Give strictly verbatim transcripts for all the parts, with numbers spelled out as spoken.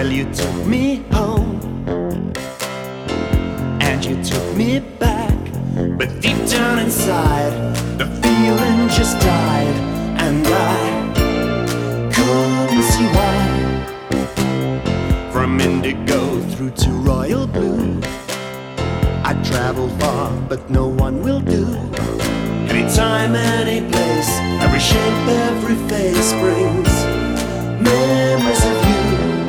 Well, you took me home and you took me back, but deep down inside the feeling just died, and I couldn't see why. From indigo through to royal blue, I travel far but no one will do. Anytime, any place, every shape, every face brings memories of you.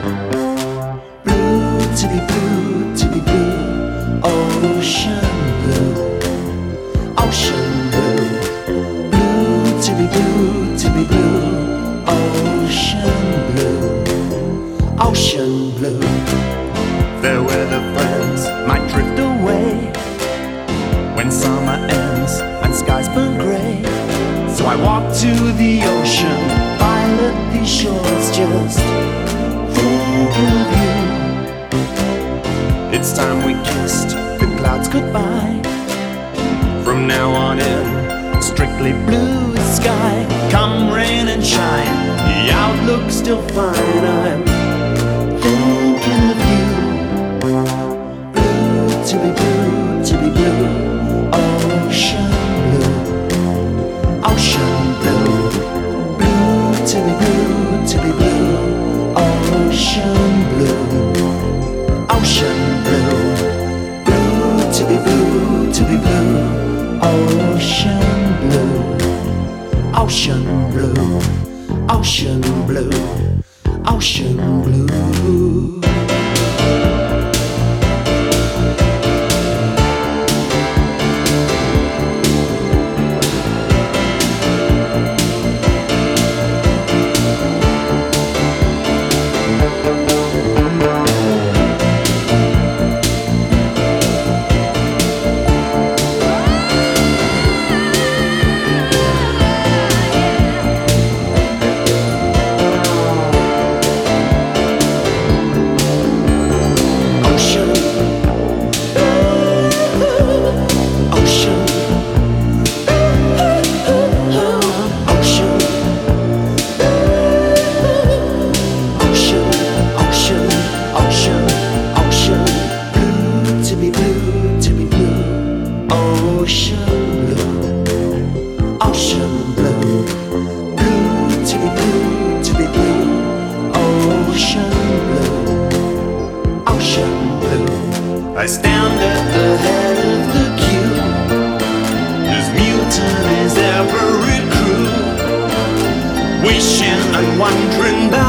Blue to be blue, to be blue, ocean blue, ocean blue. Blue to be blue, to be blue, ocean blue, ocean blue. Fair weather friends might drift away when summer ends and skies burn grey. So I walk to the ocean, pilot these shores, just thinking of you. It's time we kissed the clouds goodbye. From now on in, strictly blue sky. Come rain and shine, the outlook's still fine. I'm thinking of you. Blue to be blue, to be blue, ocean blue, ocean blue. Blue to be blue, to be blue, ocean blue, ocean blue. Blue to be blue, to be blue, ocean blue, ocean blue, ocean blue, ocean blue. I stand at the head of the queue, as mutant as every crew, wishing and wondering that